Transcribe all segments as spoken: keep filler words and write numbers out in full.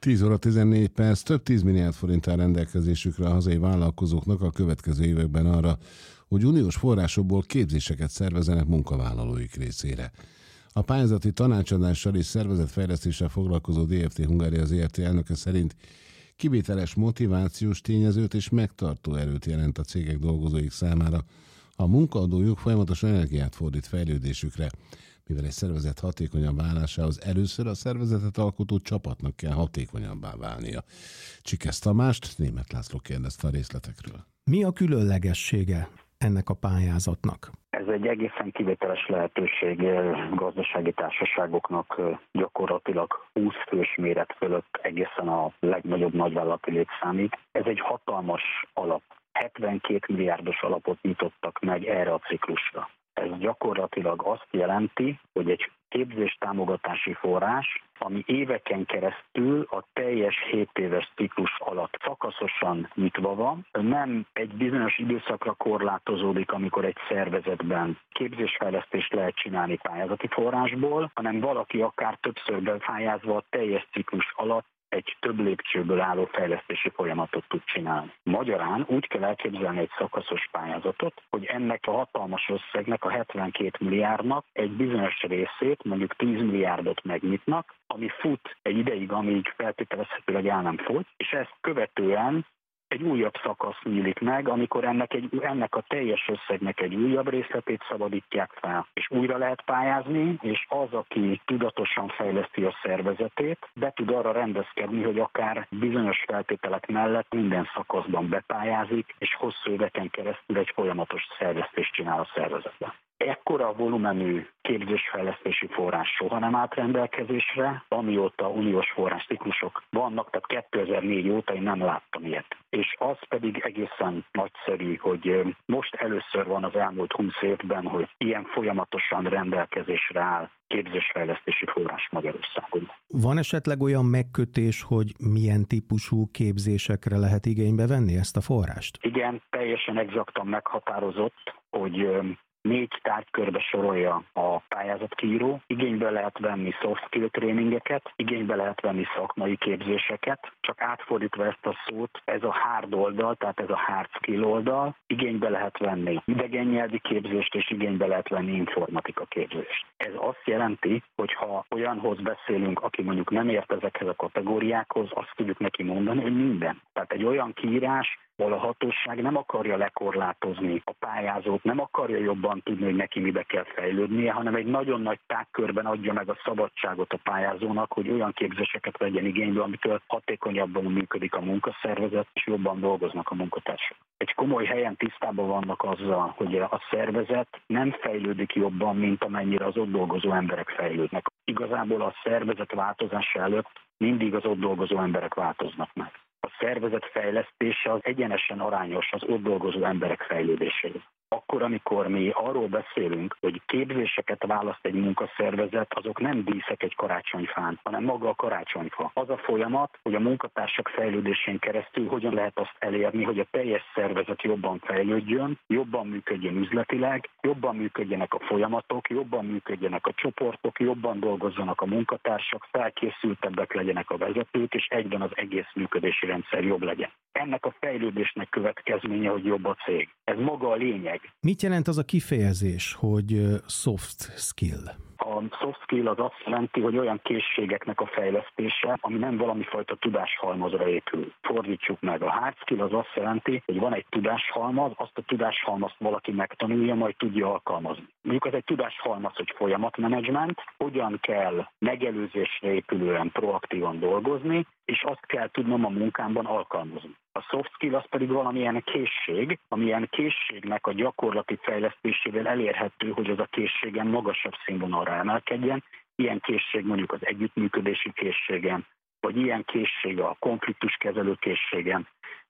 tíz óra tizennégy perc, több tíz milliárd forint áll rendelkezésükre a hazai vállalkozóknak a következő években arra, hogy uniós forrásokból képzéseket szervezenek munkavállalóik részére. A pályázati tanácsadással és szervezetfejlesztéssel foglalkozó dé ef té Hungária zé er té elnöke szerint kivételes motivációs tényezőt és megtartó erőt jelent a cégek dolgozóik számára. A munkaadójuk folyamatos energiát fordít fejlődésükre, mivel egy szervezet hatékonyabb válásához először a szervezetet alkotó csapatnak kell hatékonyabbá válnia. Csikesz Tamást Németh László kérdezte a részletekről. Mi a különlegessége ennek a pályázatnak? Ez egy egészen kivételes lehetőség gazdasági társaságoknak, gyakorlatilag húsz fős méret fölött egészen a legnagyobb nagyvállalati létszámig. Ez egy hatalmas alap. hetvenkét milliárdos alapot nyitottak meg erre a ciklusra. Ez gyakorlatilag azt jelenti, hogy egy képzés támogatási forrás, ami éveken keresztül a teljes hét éves ciklus alatt szakaszosan nyitva van, nem egy bizonyos időszakra korlátozódik, amikor egy szervezetben képzésfejlesztést lehet csinálni pályázati forrásból, hanem valaki akár többször bepályázva a teljes ciklus alatt egy több lépcsőből álló fejlesztési folyamatot tud csinálni. Magyarán úgy kell elképzelni egy szakaszos pályázatot, hogy ennek a hatalmas összegnek, a hetvenkét milliárdnak egy bizonyos részét, mondjuk tíz milliárdot megnyitnak, ami fut egy ideig, amíg feltételezhetőleg el nem fut, és ezt követően egy újabb szakasz nyílik meg, amikor ennek, egy, ennek a teljes összegnek egy újabb részletét szabadítják fel, és újra lehet pályázni, és az, aki tudatosan fejleszti a szervezetét, be tud arra rendezkedni, hogy akár bizonyos feltételek mellett minden szakaszban bepályázik, és hosszú éveken keresztül egy folyamatos fejlesztést csinál a szervezetben. Ekkora volumenű képzésfejlesztési forrás soha nem állt rendelkezésre, amióta uniós forrásciklusok vannak, tehát kétezer-négy óta én nem láttam ilyet. És az pedig egészen nagyszerű, hogy most először van az elmúlt húsz évben, hogy ilyen folyamatosan rendelkezésre áll képzésfejlesztési forrás Magyarországon. Van esetleg olyan megkötés, hogy milyen típusú képzésekre lehet igénybe venni ezt a forrást? Igen, teljesen exaktan meghatározott, hogy négy tárgykörbe sorolja a pályázatkiíró. Igénybe lehet venni soft skill tréningeket, igénybe lehet venni szakmai képzéseket, csak átfordítva ezt a szót, ez a hard oldal, tehát ez a hard skill oldal, igénybe lehet venni idegen nyelvi képzést, és igénybe lehet venni informatika képzést. Ez azt jelenti, hogy ha olyanhoz beszélünk, aki mondjuk nem ért ezekhez a kategóriákhoz, azt tudjuk neki mondani, hogy minden. Tehát egy olyan kiírás, ahol a hatóság nem akarja lekorlátozni a pályázót, nem akarja jobban tudni, hogy neki mibe kell fejlődnie, hanem egy nagyon nagy tágkörben adja meg a szabadságot a pályázónak, hogy olyan képzéseket vegyen igénybe, amitől hatékonyabban működik a munkaszervezet, és jobban dolgoznak a munkatársak. Egy komoly helyen tisztában vannak azzal, hogy a szervezet nem fejlődik jobban, mint amennyire az ott dolgozó emberek fejlődnek. Igazából a szervezet változása előtt mindig az ott dolgozó emberek változnak meg. A szervezet fejlesztése az egyenesen arányos az ott dolgozó emberek fejlődésével. Akkor, amikor mi arról beszélünk, hogy képzéseket választ egy munkaszervezet, azok nem díszek egy karácsonyfán, hanem maga a karácsonyfa. Az a folyamat, hogy a munkatársak fejlődésén keresztül hogyan lehet azt elérni, hogy a teljes szervezet jobban fejlődjön, jobban működjön üzletileg, jobban működjenek a folyamatok, jobban működjenek a csoportok, jobban dolgozzanak a munkatársak, felkészültebbek legyenek a vezetők, és egyben az egész működési rendszer jobb legyen. Ennek a fejlődésnek következménye, hogy jobb a cég. Ez maga a lényeg. Mit jelent az a kifejezés, hogy soft skill? A soft skill az azt jelenti, hogy olyan készségeknek a fejlesztése, ami nem valami fajta tudáshalmazra épül. Fordítsuk meg. A hard skill az azt jelenti, hogy van egy tudáshalmaz, azt a tudáshalmazt valaki megtanulja, majd tudja alkalmazni. Mondjuk az egy tudáshalmaz, hogy folyamatmenedzsment, hogyan kell megelőzésre épülően proaktívan dolgozni, és azt kell tudnom a munkámban alkalmazni. A soft skill az pedig valamilyen készség, amilyen készségnek a gyakorlati fejlesztésével elérhető, hogy az a készségem magasabb színvonalra emelkedjen. Ilyen készség mondjuk az együttműködési készségem, vagy ilyen készség a konfliktuskezelő készségem,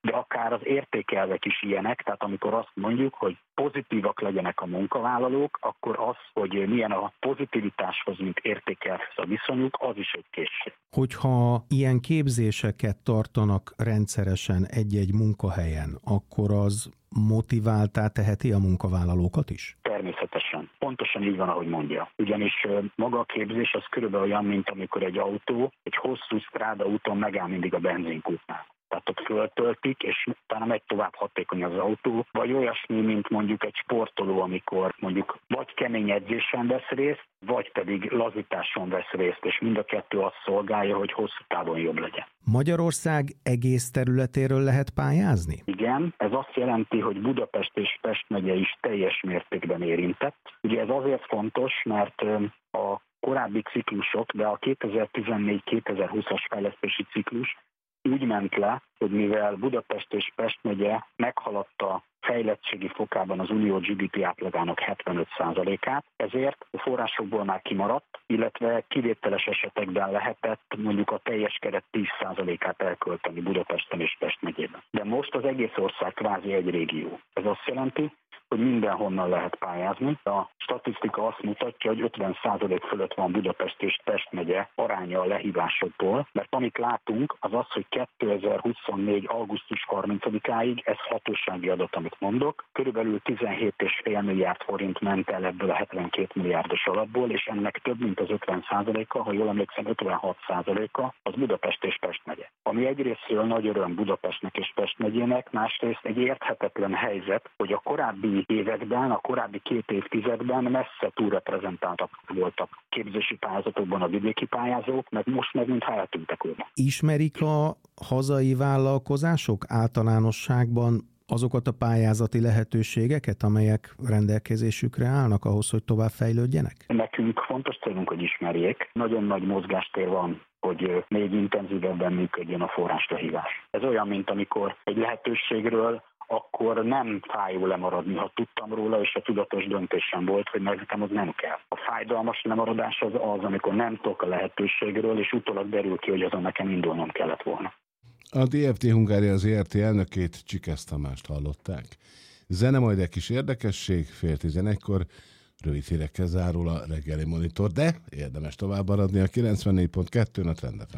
de akár az értékelvek is ilyenek, tehát amikor azt mondjuk, hogy pozitívak legyenek a munkavállalók, akkor az, hogy milyen a pozitivitáshoz, mint értékelvhez a viszonyuk, az is egy készség. Hogyha ilyen képzéseket tartanak rendszeresen egy-egy munkahelyen, akkor az motiváltá teheti a munkavállalókat is? Természetesen. Pontosan így van, ahogy mondja. Ugyanis maga a képzés az körülbelül olyan, mint amikor egy autó egy hosszú stráda úton megáll mindig a benzinkútnál. Tehát ott föltöltik, és utána megy tovább hatékony az autó, vagy olyasmi, mint mondjuk egy sportoló, amikor mondjuk vagy kemény edzésen vesz részt, vagy pedig lazításon vesz részt, és mind a kettő azt szolgálja, hogy hosszú távon jobb legyen. Magyarország egész területéről lehet pályázni? Igen, ez azt jelenti, hogy Budapest és Pest megye is teljes mértékben érintett. Ugye ez azért fontos, mert a korábbi ciklusok, de a kétezer-tizennégy kétezer-húszas fejlesztési ciklus úgy ment le, hogy mivel Budapest és Pest megye meghaladta fejlettségi fokában az unió gé dé pé átlagának hetvenöt százalékát, ezért a forrásokból már kimaradt, illetve kivételes esetekben lehetett mondjuk a teljes keret tíz százalékát elkölteni Budapesten és Pest megyében. De most az egész ország kvázi egy régió. Ez azt jelenti, hogy mindenhonnan lehet pályázni. A statisztika azt mutatja, hogy ötven százalék fölött van Budapest és Pest megye aránya a lehívásokból, mert amit látunk, az az, hogy kétezer-huszonnégy augusztus harmincadikáig, ez hatósági adat, amit mondok, körülbelül tizenhét egész öt milliárd forint ment el ebből a hetvenkét milliárdos alapból, és ennek több mint az ötven százaléka, ha jól emlékszem, ötvenhat százaléka az Budapest és Pest megye. Ami egyrésztről nagy öröm Budapestnek és Pest megyének, másrészt egy érthetetlen helyzet, hogy a korábbi években, a korábbi két évtizedben messze túlreprezentáltak voltak képzési pályázatokban a vidéki pályázók, meg most meg mintha eltűntek volna. Ismerik a hazai vállalkozások általánosságban azokat a pályázati lehetőségeket, amelyek rendelkezésükre állnak ahhoz, hogy tovább fejlődjenek? Nekünk fontos célunk, hogy ismerjék. Nagyon nagy mozgástér van, hogy még intenzívebben működjön a forráslehívás. Ez olyan, mint amikor egy lehetőségről akkor nem fájó lemaradni, ha tudtam róla, és a tudatos döntésem volt, hogy nekem az nem kell. A fájdalmas lemaradás az az, amikor nem tudok a lehetőségről, és utólag derül ki, hogy azon nekem indulnom kellett volna. A dé ef té Hungária zé er té elnökét, Csikesz Tamást hallották. Zene, majd egy kis érdekesség, fél tizenegykor, rövid hírekkel zárul a reggeli monitor, de érdemes tovább maradni a kilencvennégy pont kettőn a Trend ef em.